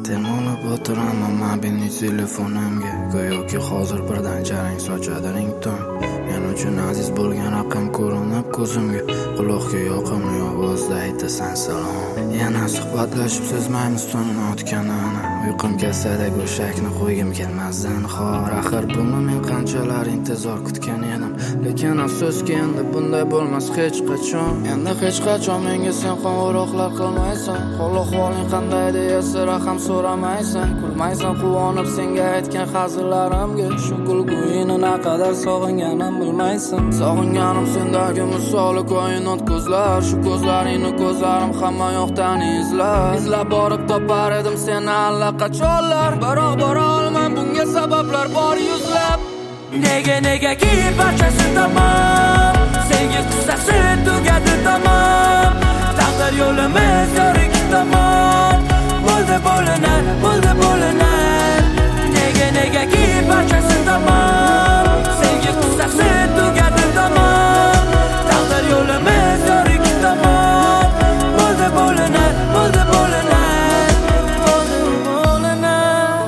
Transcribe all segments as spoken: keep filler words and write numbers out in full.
Termolib o'tiraman mobilniy telefonimga, go'yoki hozir birdan jarang sochadi rington. Men uchun aziz bo'lgan raqam ko'rinib ko'zimga, quloqga yoqimli ovozda aytasan salom. Yana suhbatlashib sezmaymiz tunni o'tganini, uyqum kelsa-da go'shakni qo'ygim kelmasdan xor. Axir buni men qanchalar intizor kutgan edim, lekin afsuski endi bunday bo'lmas hech qachon. Endi hech qachon menga sen qo'ng'iroqlar qilmaysan, hol-ahvoling qanday deya sira ham so'ramaysan. Kulmaysan quvonib senga aytgan hazillarimga, shu kulguyini naqadar sog'inganim bilmaysan. Sog'inganim sendagi misoli koinot ko'zlar, shu ko'zlaringni ko'zlarim hamma yoqdan izlar. Izlab borib topar edim seni allaqachonlar, biroq bora olmam, bunga sabablar bor yuzlab. Nega negaki barchasi tamom, senga qissasi tugadi tamom. Taqdir yo'limiz yo'rik tamom, bo'ldi bo'linar, bo'ldi bo'linar. Nega negaki barchasi tamom, senga qissasi tugadi tamom. Taqdir yo'limiz yo'rik tamom, bo'ldi bo'linar, bo'ldi bo'linar, bo'ldi bo'linar.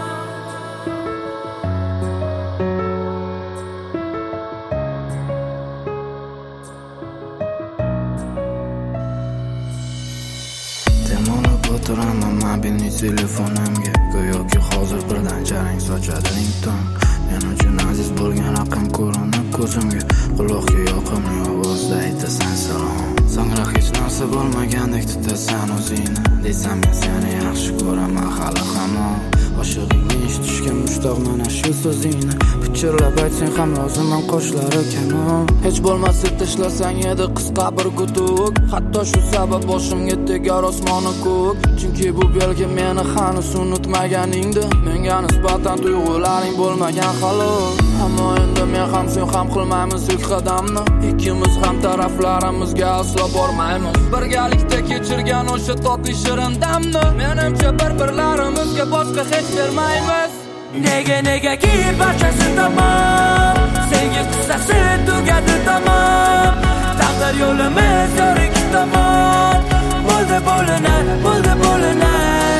Termolib o'tiraman mobilniy telefonimga, go'yoki hozir birdan jarang sochadi rington. Men uchun aziz bo'lgan raqam ko'rinib ko'zimga, quloqga yoqimli ovozda aytasan salom. So'ngra hech narsa bo'lmagandek tutasan o'zingni, desam men seni yaxshi ko'raman hali hamon. Oshig'ingni eshitishga mushtoq mana shu so'zingni, pichirlab aytsang ham lozimman qoshlari kanon. Hech bo'lmasa tashlasang edi qisqa bir gutuk, hatto shu sabab boshimga tegar osmoni ko'k. Chunki bu belgi meni hanuz unutmaganingda, menga nisbatan tuyg'ularing bo'lmagan halol. Ammo endi men ham sen ham qilmaymiz ilk qadamni, ikkimiz ham taraflarimizga aslo bormaymiz. Birgalikda kechirgan o'sha totli shirin damni, menimcha bir-birlarimizga boshqa hech bermaymiz. Nega negaki barchasi tamom, senga qissasi tugadi tamom. Taqdir yo'limiz yo'rik tamom, bo'ldi bo'linar, bo'ldi bo'linar.